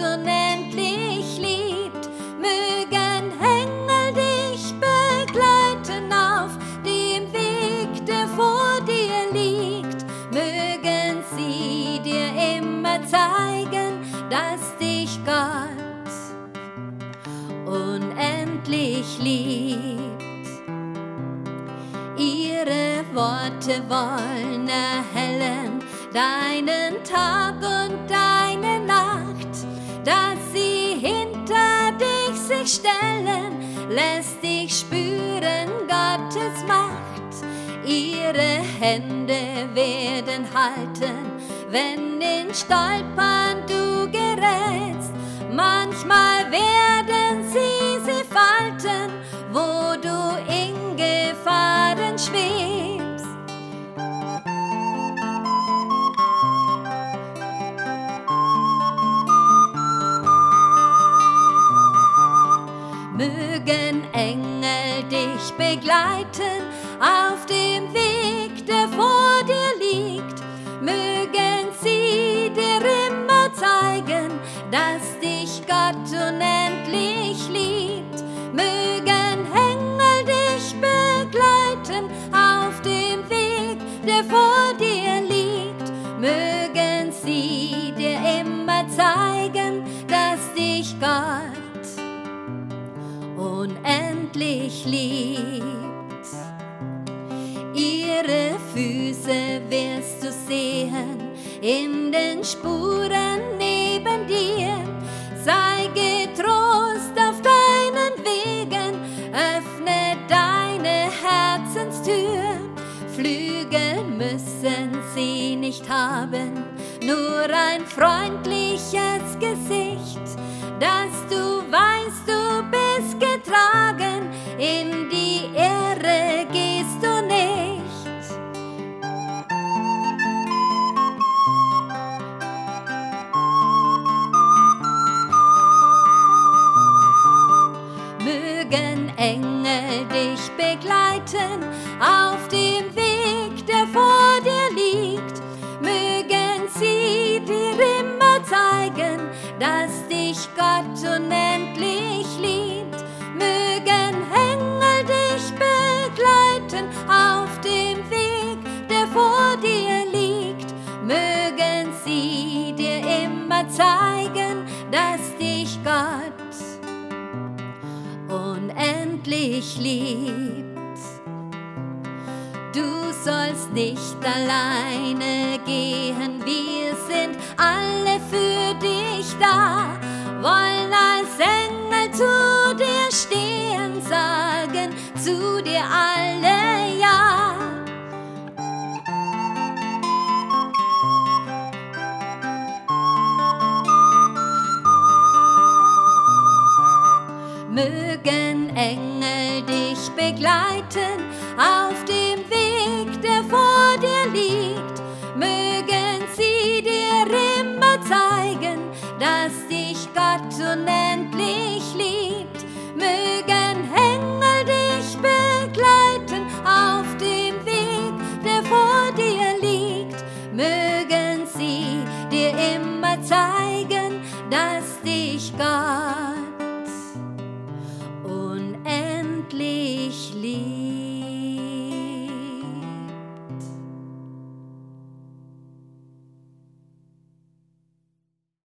unendlich liebt. Mögen Engel dich begleiten auf dem Weg, der vor dir liegt. Mögen sie dir immer zeigen, dass dich Gott unendlich liebt. Ihre Worte wollen erhellen deinen Tag und deine Nacht, dass sie hinter dich sich stellen, lässt dich spüren Gottes Macht. Ihre Hände werden halten, wenn in Stolpern du gerätst. Manchmal werden sie falten, wo du in Gefahren schwebst. Mögen Engel dich begleiten auf dem Weg, der vor dir liegt. Mögen sie dir immer zeigen, dass dich Gott unendlich liebt. Mögen Engel dich begleiten auf dem Weg, der vor dir liegt. Mögen sie dir immer zeigen, dass dich Gott unendlich liebt. Ihre Füße wirst du sehen in den Spuren neben dir. Sei getrost auf deinen Wegen, öffne deine Herzenstür. Flügel müssen sie nicht haben, nur ein freundliches Gesicht, dass du weißt, du bist getragen, in die Irre gehst du nicht. Mögen Engel dich begleiten auf dem Weg, der vor dir liegt. Mögen sie dir immer zeigen, dass dich Gott unendlich liebt. Mögen Engel dich begleiten auf dem Weg, der vor dir liegt. Mögen sie dir immer zeigen, dass dich Gott unendlich liebt. Du sollst nicht alleine gehen, wir sind alle für dich da, wollen als Engel zu dir stehen, sagen zu dir alle Ja. Mögen Engel dich begleiten auf dem Weg, der vor dir liegt. Mögen sie dir immer zeigen, dass dich Gott unendlich liebt. Mögen Engel dich begleiten auf dem Weg, der vor dir liegt. Mögen sie dir immer zeigen, dass dich Gott unendlich liebt.